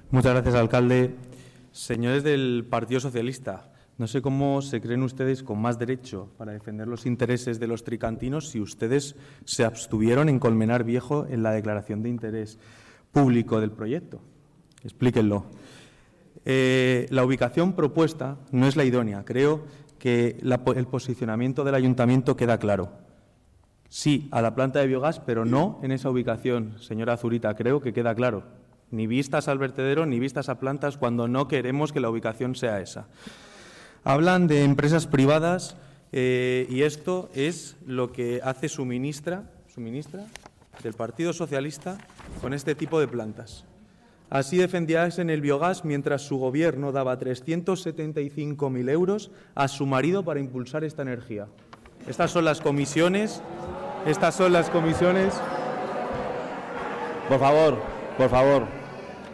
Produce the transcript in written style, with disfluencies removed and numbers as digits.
Muchas gracias, alcalde. Señores del Partido Socialista, no sé cómo se creen ustedes con más derecho para defender los intereses de los tricantinos si ustedes se abstuvieron en Colmenar Viejo en la declaración de interés público del proyecto. Explíquenlo. La ubicación propuesta no es la idónea. Creo que el posicionamiento del ayuntamiento queda claro. Sí a la planta de biogás, pero no en esa ubicación, señora Zurita. Creo que queda claro. Ni vistas al vertedero ni vistas a plantas cuando no queremos que la ubicación sea esa. Hablan de empresas privadas y esto es lo que hace su ministra del Partido Socialista con este tipo de plantas. Así defendías en el biogás mientras su gobierno daba 375.000 euros a su marido para impulsar esta energía. Estas son las comisiones. Por favor.